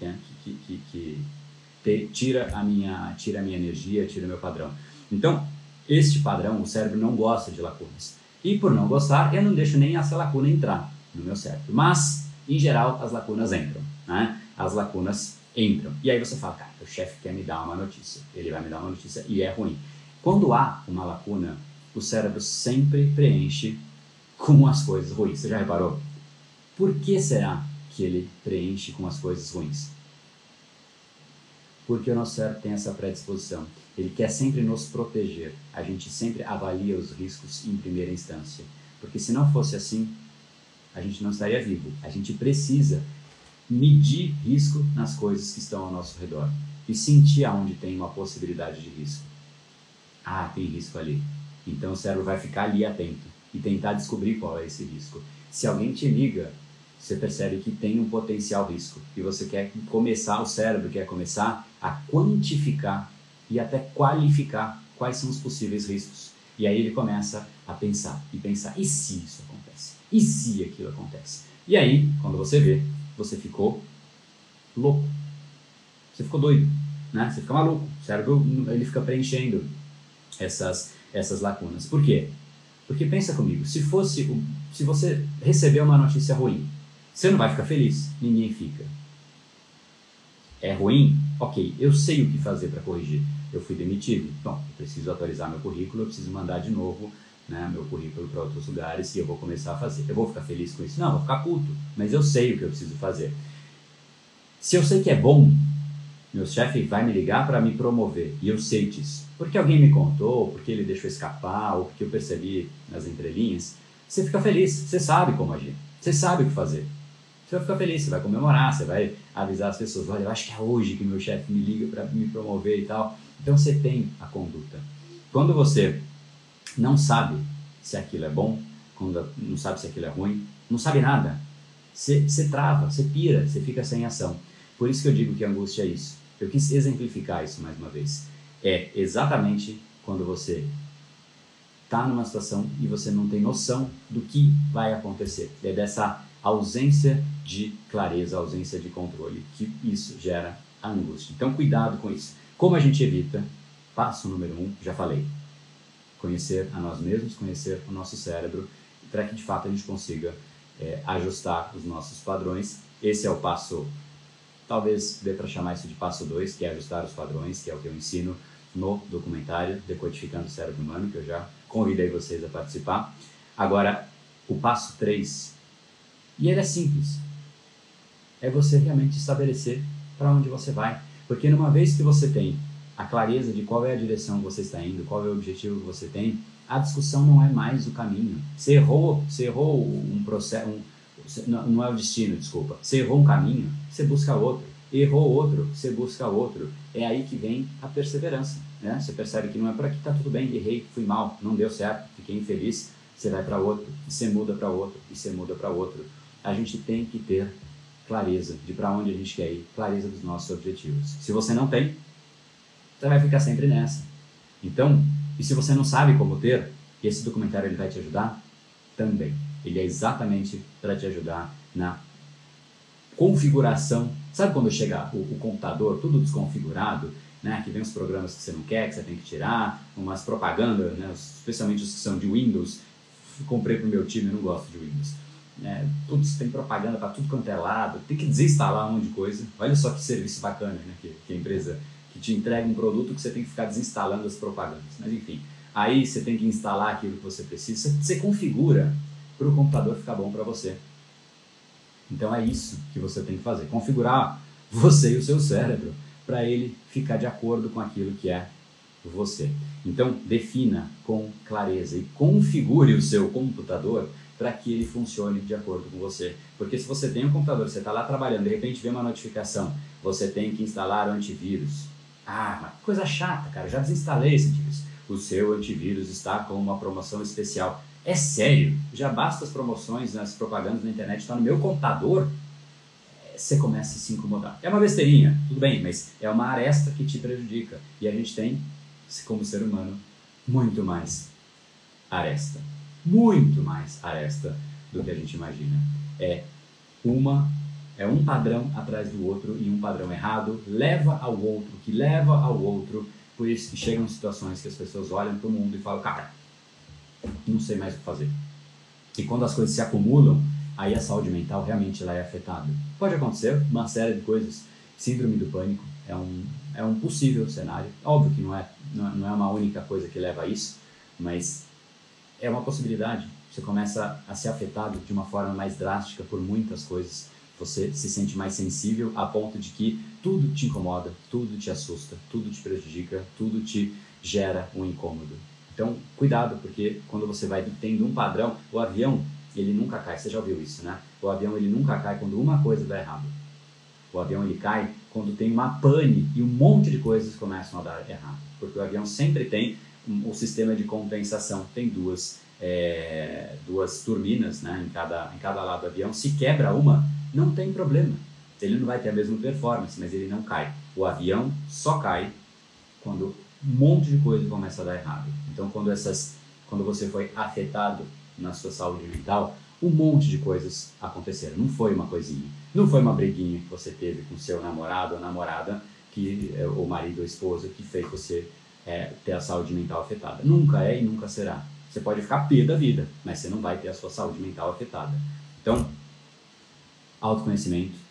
que tira a minha energia, tira o meu padrão. Então, este padrão, o cérebro não gosta de lacunas. E por não gostar, eu não deixo nem essa lacuna entrar no meu cérebro. Mas, em geral, as lacunas entram, né? As lacunas entram. E aí você fala: cara, o chefe quer me dar uma notícia. Ele vai me dar uma notícia e é ruim. Quando há uma lacuna, o cérebro sempre preenche com as coisas ruins. Você já reparou? Por que será que ele preenche com as coisas ruins? Porque o nosso cérebro tem essa predisposição. Ele quer sempre nos proteger. A gente sempre avalia os riscos em primeira instância. Porque se não fosse assim, a gente não estaria vivo. A gente precisa medir risco nas coisas que estão ao nosso redor e sentir aonde tem uma possibilidade de risco. Ah, tem risco ali. Então o cérebro vai ficar ali atento e tentar descobrir qual é esse risco. Se alguém te liga, você percebe que tem um potencial risco e você quer começar, o cérebro quer começar a quantificar e até qualificar quais são os possíveis riscos. E aí ele começa a pensar, e se isso acontece? E se aquilo acontece? E aí, quando você vê, você ficou louco. Você ficou doido, né? Você fica maluco. O cérebro, ele fica preenchendo essas lacunas. Por quê? Porque pensa comigo, se você receber uma notícia ruim, você não vai ficar feliz, ninguém fica. É ruim? Ok, eu sei o que fazer para corrigir. Eu fui demitido, bom, eu preciso atualizar meu currículo, eu preciso mandar de novo, né, meu currículo para outros lugares e eu vou começar a fazer. Eu vou ficar feliz com isso? Não, vou ficar puto, mas eu sei o que eu preciso fazer. Se eu sei que é bom, meu chefe vai me ligar para me promover, e eu sei disso. Porque alguém me contou, porque ele deixou escapar, ou porque eu percebi nas entrelinhas, você fica feliz, você sabe como agir, você sabe o que fazer. Você vai ficar feliz, você vai comemorar, você vai avisar as pessoas: olha, eu acho que é hoje que meu chefe me liga para me promover e tal. Então você tem a conduta. Quando você não sabe se aquilo é bom, quando não sabe se aquilo é ruim, não sabe nada, você trava, você pira, você fica sem ação. Por isso que eu digo que a angústia é isso. Eu quis exemplificar isso mais uma vez. É exatamente quando você está numa situação e você não tem noção do que vai acontecer. É dessa ausência de clareza, ausência de controle, que isso gera a angústia. Então, cuidado com isso. Como a gente evita? Passo número 1, já falei. Conhecer a nós mesmos, conhecer o nosso cérebro, para que de fato a gente consiga ajustar os nossos padrões. Esse é o passo, talvez dê para chamar isso de passo 2, que é ajustar os padrões, que é o que eu ensino no documentário Decodificando o Cérebro Humano, que eu já convidei vocês a participar. Agora, o passo 3, e ele é simples, é você realmente estabelecer para onde você vai. Porque numa vez que você tem a clareza de qual é a direção que você está indo, qual é o objetivo que você tem, a discussão não é mais o caminho. Você errou um processo, não é o destino, desculpa. Você errou um caminho, você busca outro. Errou outro, você busca outro. É aí que vem a perseverança, né? Você percebe que não é por aqui, tá tudo bem, errei, fui mal, não deu certo, fiquei infeliz, você vai para outro, e você muda para outro, e você muda para outro. A gente tem que ter clareza de para onde a gente quer ir, clareza dos nossos objetivos. Se você não tem, você vai ficar sempre nessa. Então, e se você não sabe como ter, esse documentário ele vai te ajudar também. Ele é exatamente para te ajudar na configuração. Sabe quando chega o computador tudo desconfigurado, né? Que vem os programas que você não quer, que você tem que tirar, umas propagandas, né? Especialmente os que são de Windows. Comprei para o meu time, eu não gosto de Windows. Putz, tem propaganda para tudo quanto é lado, tem que desinstalar um monte de coisa. Olha só que serviço bacana, né? Que a empresa que te entrega um produto que você tem que ficar desinstalando as propagandas. Mas enfim, aí você tem que instalar aquilo que você precisa. Você configura para o computador ficar bom para você. Então é isso que você tem que fazer, configurar você e o seu cérebro para ele ficar de acordo com aquilo que é você. Então defina com clareza e configure o seu computador para que ele funcione de acordo com você. Porque se você tem um computador, você está lá trabalhando, de repente vê uma notificação, você tem que instalar o antivírus. Ah, coisa chata, cara, já desinstalei esse antivírus. O seu antivírus está com uma promoção especial. É sério, já basta as promoções, as propagandas na internet, está no meu computador, você começa a se incomodar. É uma besteirinha, tudo bem, mas é uma aresta que te prejudica. E a gente tem, como ser humano, muito mais aresta. Muito mais aresta do que a gente imagina. É um padrão atrás do outro e um padrão errado leva ao outro, que leva ao outro. Por isso que chegam situações que as pessoas olham para o mundo e falam, cara, não sei mais o que fazer. E quando as coisas se acumulam, aí a saúde mental realmente ela é afetada. Pode acontecer uma série de coisas. Síndrome do pânico é um possível cenário. Óbvio que não é uma única coisa que leva a isso, mas é uma possibilidade. Você começa a ser afetado de uma forma mais drástica por muitas coisas. Você se sente mais sensível a ponto de que tudo te incomoda, tudo te assusta, tudo te prejudica, tudo te gera um incômodo. Então, cuidado, porque quando você vai tendo um padrão, o avião, ele nunca cai. Você já ouviu isso, né? O avião, ele nunca cai quando uma coisa dá errado. O avião, ele cai quando tem uma pane e um monte de coisas começam a dar errado. Porque o avião sempre tem um sistema de compensação. Tem duas turbinas, né, em cada lado do avião. Se quebra uma, não tem problema. Ele não vai ter a mesma performance, mas ele não cai. O avião só cai quando um monte de coisa começa a dar errado. Então, quando você foi afetado na sua saúde mental, um monte de coisas aconteceram. Não foi uma coisinha. Não foi uma briguinha que você teve com seu namorado ou namorada, ou marido ou esposa, que fez você ter a saúde mental afetada. Nunca é e nunca será. Você pode ficar pé da vida, mas você não vai ter a sua saúde mental afetada. Então, autoconhecimento,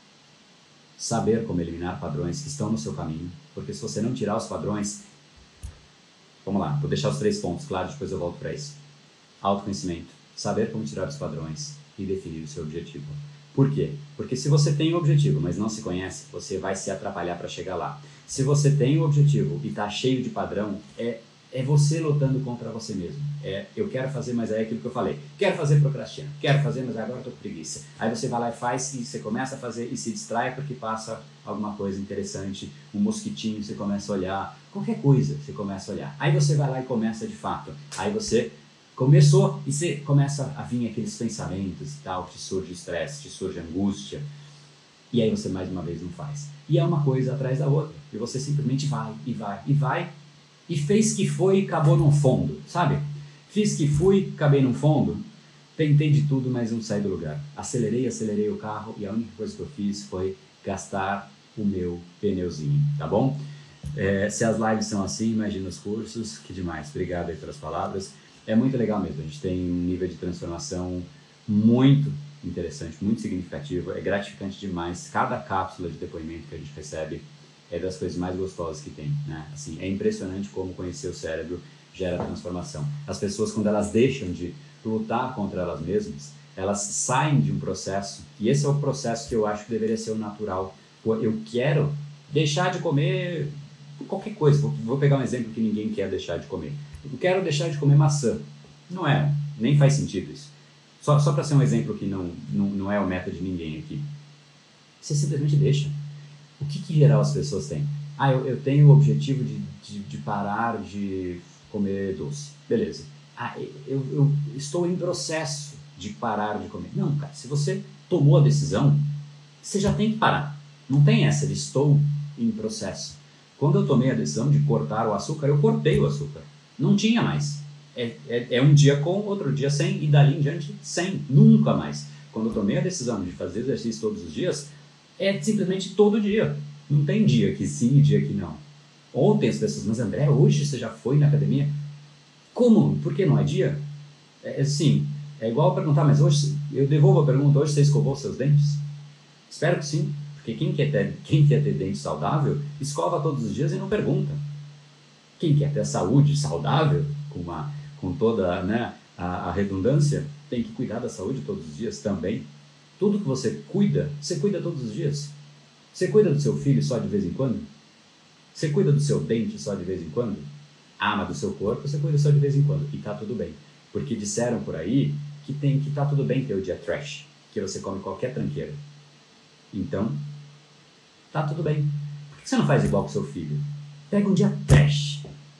saber como eliminar padrões que estão no seu caminho, porque se você não tirar os padrões, vamos lá, vou deixar os 3 pontos claros, depois eu volto para isso. Autoconhecimento, saber como tirar os padrões e definir o seu objetivo. Por quê? Porque se você tem um objetivo, mas não se conhece, você vai se atrapalhar para chegar lá. Se você tem um objetivo e está cheio de padrão, é você lutando contra você mesmo. Eu quero fazer, mas é aquilo que eu falei. Quero fazer, procrastino. Quero fazer, mas agora estou com preguiça. Aí você vai lá e faz, e você começa a fazer e se distrai porque passa alguma coisa interessante, um mosquitinho, você começa a olhar, qualquer coisa você começa a olhar. Aí você vai lá e começa de fato. Aí você começou e você começa a vir aqueles pensamentos e tal, te surge estresse, te surge angústia. E aí você mais uma vez não faz. E é uma coisa atrás da outra. E você simplesmente vai, e vai, e vai. E fez que foi e acabou no fundo, sabe? Fiz que fui, acabei num fundo. Tentei de tudo, mas não saí do lugar. Acelerei o carro e a única coisa que eu fiz foi gastar o meu pneuzinho, tá bom? Se as lives são assim, imagina os cursos, que demais. Obrigado aí pelas palavras. É muito legal mesmo, a gente tem um nível de transformação muito interessante, muito significativo, é gratificante demais. Cada cápsula de depoimento que a gente recebe é das coisas mais gostosas que tem, né? Assim, é impressionante como conhecer o cérebro gera transformação. As pessoas, quando elas deixam de lutar contra elas mesmas, elas saem de um processo, e esse é o processo que eu acho que deveria ser o natural. Eu quero deixar de comer qualquer coisa, vou pegar um exemplo que ninguém quer deixar de comer. Eu quero deixar de comer maçã. Não é, nem faz sentido isso. Só para ser um exemplo que não é o método de ninguém aqui. Você simplesmente deixa. O que geral as pessoas têm? Eu tenho o objetivo de parar de comer doce. Beleza. Eu estou em processo de parar de comer. Não, cara, se você tomou a decisão, você já tem que parar. Não tem essa de estou em processo. Quando eu tomei a decisão de cortar o açúcar, eu cortei o açúcar. Não tinha mais. É um dia com, outro dia sem, e dali em diante sem. Nunca mais. Quando eu tomei a decisão de fazer exercício todos os dias, é simplesmente todo dia. Não tem dia que sim e dia que não. Ontem as pessoas, mas André, hoje você já foi na academia? Como? Por que não é dia? Sim, é igual perguntar, mas hoje, eu devolvo a pergunta, hoje você escovou seus dentes? Espero que sim, porque quem quer ter dente saudável, escova todos os dias e não pergunta. Quem quer ter saúde saudável, com toda, né, a redundância, tem que cuidar da saúde todos os dias também. Tudo que você cuida todos os dias. Você cuida do seu filho só de vez em quando? Você cuida do seu dente só de vez em quando? Mas do seu corpo você cuida só de vez em quando. E tá tudo bem. Porque disseram por aí que tá tudo bem ter o dia trash. Que você come qualquer tranqueira. Então, tá tudo bem. Por que você não faz igual com seu filho? Pega um dia trash.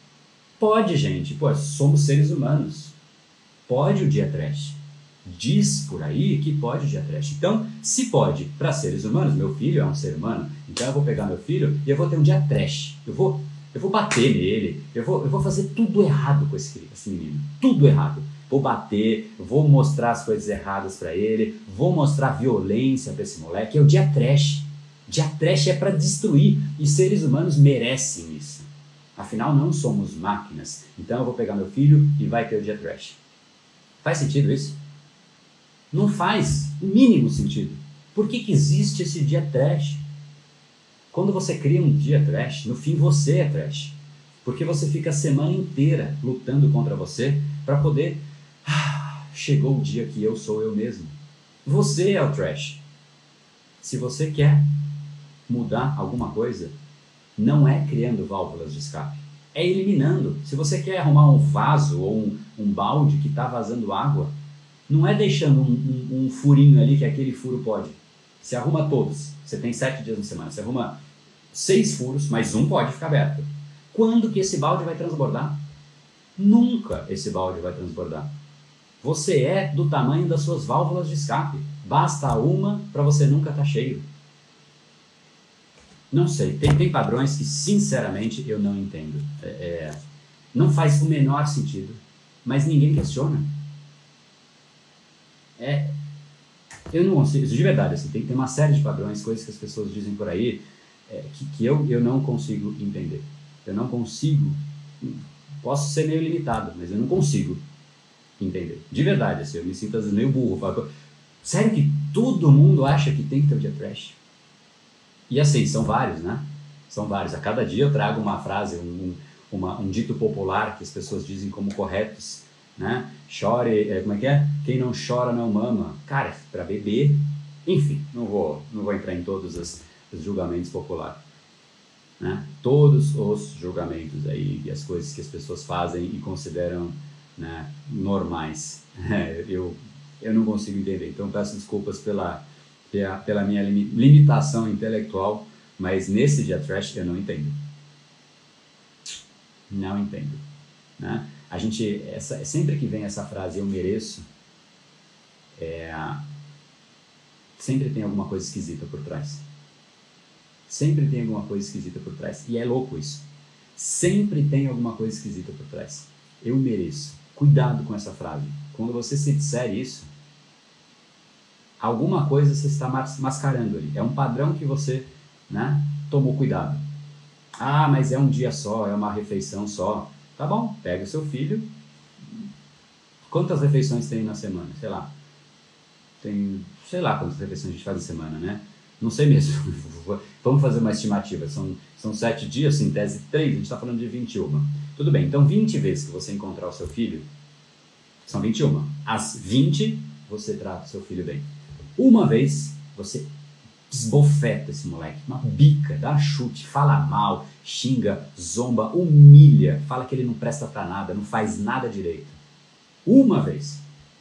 Pode, gente. Pô, somos seres humanos. Pode o dia trash. Diz por aí que pode o dia trash. Então, se pode para seres humanos, meu filho é um ser humano, então eu vou pegar meu filho e eu vou ter um dia trash. Eu vou bater nele, eu vou fazer tudo errado com esse menino. Tudo errado. Vou bater, vou mostrar as coisas erradas para ele, vou mostrar violência para esse moleque. É o dia trash. Dia trash é para destruir e seres humanos merecem isso. Afinal, não somos máquinas. Então eu vou pegar meu filho e vai ter o dia trash. Faz sentido isso? Não faz o mínimo sentido. Por que existe esse dia trash? Quando você cria um dia trash, no fim você é trash. Porque você fica a semana inteira lutando contra você para poder... chegou o dia que eu sou eu mesmo. Você é o trash. Se você quer mudar alguma coisa, não é criando válvulas de escape. É eliminando. Se você quer arrumar um vaso ou um balde que está vazando água, não é deixando um furinho ali que aquele furo pode. Você arruma todos. Você tem 7 dias na semana. Você arruma 6 furos, mas um pode ficar aberto. Quando que esse balde vai transbordar? Nunca esse balde vai transbordar. Você é do tamanho das suas válvulas de escape. Basta uma para você nunca estar cheio. Não sei. Tem padrões que, sinceramente, eu não entendo. Não faz o menor sentido. Mas ninguém questiona. Eu não consigo, de verdade, assim, tem uma série de padrões, coisas que as pessoas dizem por aí, que eu não consigo entender. Eu não consigo, posso ser meio limitado, mas eu não consigo entender. De verdade, assim, eu me sinto às vezes meio burro. Falo, sério que todo mundo acha que tem que ter o dia trash? E assim, são vários, né? São vários. A cada dia eu trago uma frase, um dito popular que as pessoas dizem como corretos, né? Chore, como é que é? Quem não chora não mama. Cara, para beber, enfim, não vou entrar em todos os julgamentos populares, né? Todos os julgamentos aí e as coisas que as pessoas fazem e consideram, né, normais. Eu não consigo entender, então peço desculpas pela minha limitação intelectual, mas nesse dia trash eu não entendo. Não entendo, né? A gente, sempre que vem essa frase, eu mereço, sempre tem alguma coisa esquisita por trás. Sempre tem alguma coisa esquisita por trás. E é louco isso. Sempre tem alguma coisa esquisita por trás. Eu mereço. Cuidado com essa frase. Quando você se disser isso, alguma coisa você está mascarando ali. É um padrão que você, né, tomou cuidado. Ah, mas é um dia só, é uma refeição só. Tá bom, pega o seu filho. Quantas refeições tem na semana? Sei lá. Sei lá quantas refeições a gente faz na semana, né? Não sei mesmo. Vamos fazer uma estimativa. São 7 dias, em tese 3, a gente está falando de 21. Tudo bem, então 20 vezes que você encontrar o seu filho, são 21. As 20, você trata o seu filho bem. Uma vez, você esbofeta esse moleque, uma bica, dá chute, fala mal, xinga, zomba, humilha, fala que ele não presta pra nada, não faz nada direito. Uma vez,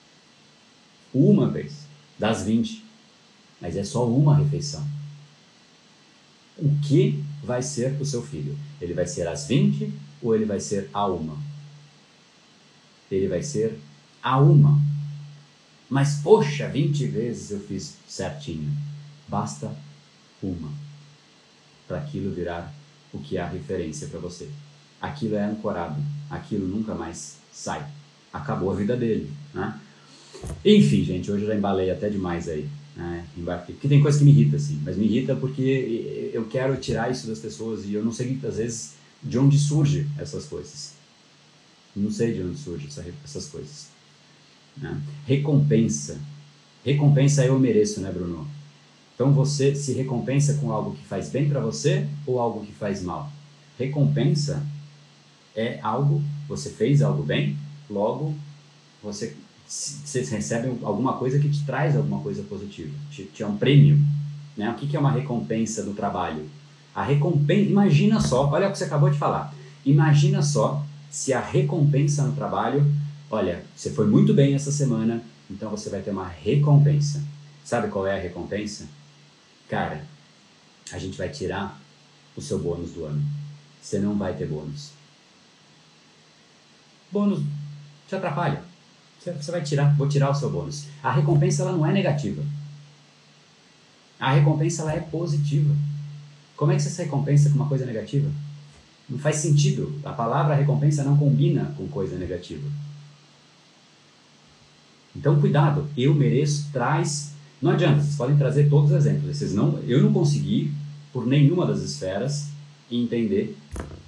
das 20, mas é só uma refeição. O que vai ser o seu filho? Ele vai ser às 20 ou ele vai ser a uma? Ele vai ser a uma. Mas, poxa, 20 vezes eu fiz certinho. Basta uma para aquilo virar o que é a referência para você. Aquilo é ancorado, aquilo nunca mais sai. Acabou a vida dele, né? Enfim, gente, hoje eu já embalei até demais aí, né? Porque tem coisa que me irrita, assim, mas me irrita porque eu quero tirar isso das pessoas e eu não sei muitas vezes de onde surge essas coisas. Não sei de onde surgem essas coisas, né? Recompensa eu mereço, né, Bruno? Então você se recompensa com algo que faz bem para você ou algo que faz mal? Recompensa é algo, você fez algo bem, logo você recebe alguma coisa que te traz alguma coisa positiva, te é um prêmio, né? O que é uma recompensa no trabalho? A recompensa, imagina só, olha o que você acabou de falar, imagina só se a recompensa no trabalho, olha, você foi muito bem essa semana, então você vai ter uma recompensa. Sabe qual é a recompensa? Cara, a gente vai tirar o seu bônus do ano. Você não vai ter bônus. Bônus te atrapalha. Você vai tirar, vou tirar o seu bônus. A recompensa ela não é negativa. A recompensa ela é positiva. Como é que você se recompensa com uma coisa negativa? Não faz sentido. A palavra recompensa não combina com coisa negativa. Então, cuidado. Eu mereço, traz... Não adianta, vocês podem trazer todos os exemplos. Eu não consegui, por nenhuma das esferas, entender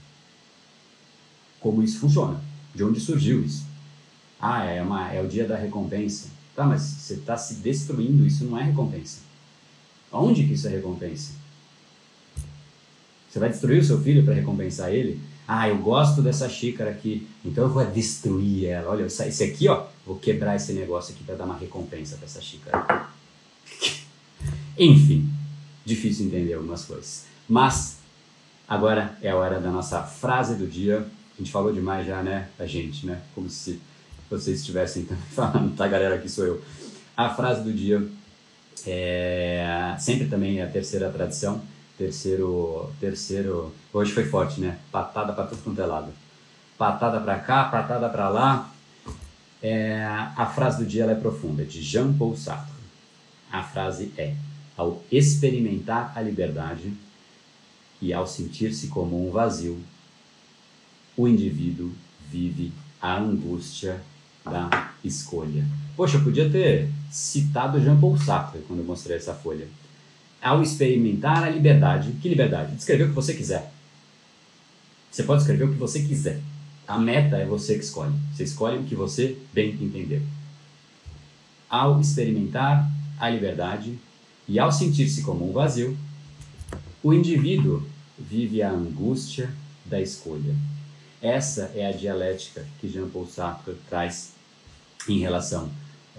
como isso funciona. De onde surgiu isso. Ah, é o dia da recompensa. Tá, mas você está se destruindo, isso não é recompensa. Onde que isso é recompensa? Você vai destruir o seu filho para recompensar ele? Ah, eu gosto dessa xícara aqui, então eu vou destruir ela. Olha, esse aqui, ó, vou quebrar esse negócio aqui para dar uma recompensa para essa xícara. Enfim, difícil entender algumas coisas. Mas, agora é a hora da nossa frase do dia. A gente falou demais já, né? A gente, né? Como se vocês estivessem também falando, tá, galera? Aqui sou eu. A frase do dia sempre também é a terceira tradição. Terceiro, hoje foi forte, né? Patada para tudo quanto é lado. Patada para cá, patada para lá. A frase do dia ela é profunda, de Jean-Paul Sartre. A frase é: ao experimentar a liberdade e ao sentir-se como um vazio, o indivíduo vive a angústia da escolha. Poxa, eu podia ter citado Jean-Paul Sartre quando eu mostrei essa folha. Ao experimentar a liberdade, que liberdade? Escrever o que você quiser. Você pode escrever o que você quiser. A meta é você que escolhe. Você escolhe o que você bem entender. Ao experimentar a liberdade e ao sentir-se como um vazio, o indivíduo vive a angústia da escolha. Essa é a dialética que Jean-Paul Sartre traz em relação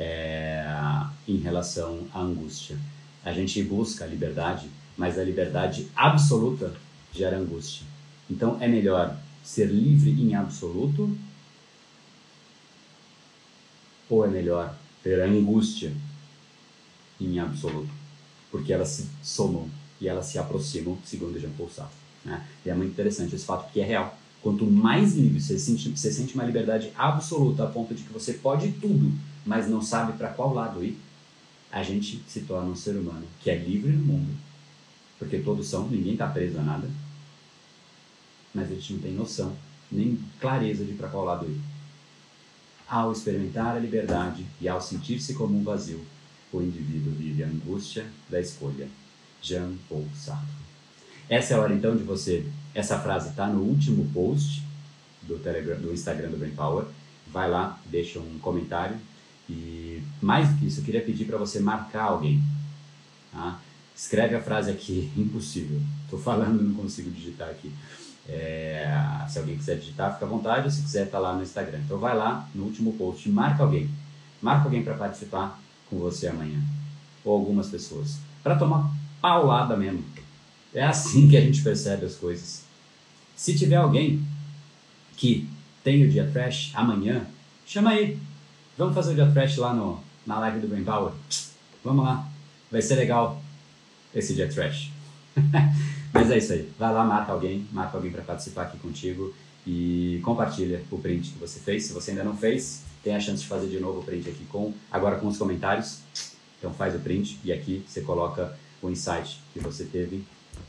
à angústia. A gente busca a liberdade, mas a liberdade absoluta gera angústia. Então é melhor ser livre em absoluto ou é melhor ter angústia em absoluto? Porque elas se somam e elas se aproximam, segundo Jean-Paul Sartre, né? E é muito interessante esse fato, porque é real. Quanto mais livre você sente uma liberdade absoluta a ponto de que você pode tudo, mas não sabe para qual lado ir, a gente se torna um ser humano que é livre no mundo, porque todos são, ninguém está preso a nada, mas a gente não tem noção, nem clareza de para qual lado ir. Ao experimentar a liberdade e ao sentir-se como um vazio, o indivíduo vive a angústia da escolha. Jean-Paul Sartre. Essa é a hora então de você... Essa frase está no último post do Instagram do Brain Power. Vai lá, deixa um comentário. E mais do que isso, eu queria pedir para você marcar alguém. Tá? Escreve a frase aqui, impossível. Estou falando, não consigo digitar aqui. Se alguém quiser digitar, fica à vontade. Ou se quiser, tá lá no Instagram. Então vai lá, no último post, marca alguém. Marca alguém para participar com você amanhã. Ou algumas pessoas. Para tomar paulada mesmo. É assim que a gente percebe as coisas. Se tiver alguém que tem o dia trash amanhã, chama aí. Vamos fazer o dia trash lá na live do Brain Power. Vamos lá. Vai ser legal esse dia trash. Mas é isso aí. Vai lá, marca alguém para participar aqui contigo e compartilha o print que você fez. Se você ainda não fez, tem a chance de fazer de novo o print aqui agora com os comentários. Então faz o print e aqui você coloca o insight que você teve.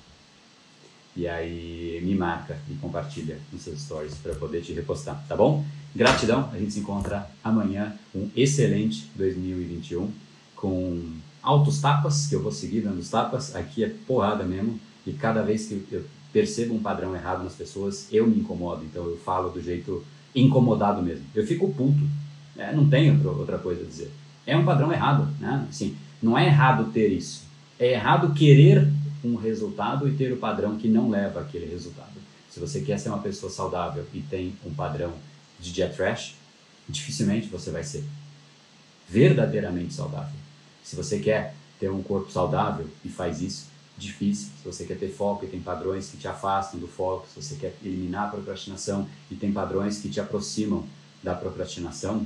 E aí me marca e compartilha nos seus stories para poder te repostar, tá bom? Gratidão, a gente se encontra amanhã. Um excelente 2021 com altos tapas, que eu vou seguir dando os tapas. Aqui é porrada mesmo. E cada vez que eu percebo um padrão errado nas pessoas, eu me incomodo. Então eu falo do jeito incomodado mesmo. Eu fico puto. Não tem outra coisa a dizer. É um padrão errado, né? Assim, não é errado ter isso. É errado querer um resultado e ter o padrão que não leva àquele resultado. Se você quer ser uma pessoa saudável e tem um padrão de dia trash, dificilmente você vai ser verdadeiramente saudável. Se você quer ter um corpo saudável e faz isso, difícil. Se você quer ter foco e tem padrões que te afastam do foco, se você quer eliminar a procrastinação e tem padrões que te aproximam da procrastinação,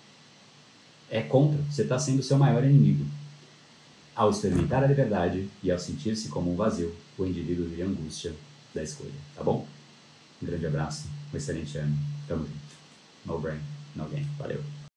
é contra. Você está sendo o seu maior inimigo. Ao experimentar a liberdade e ao sentir-se como um vazio, o indivíduo vive a angústia da escolha. Tá bom? Um grande abraço, um excelente ano. Tamo junto. No brain, no gain. Valeu.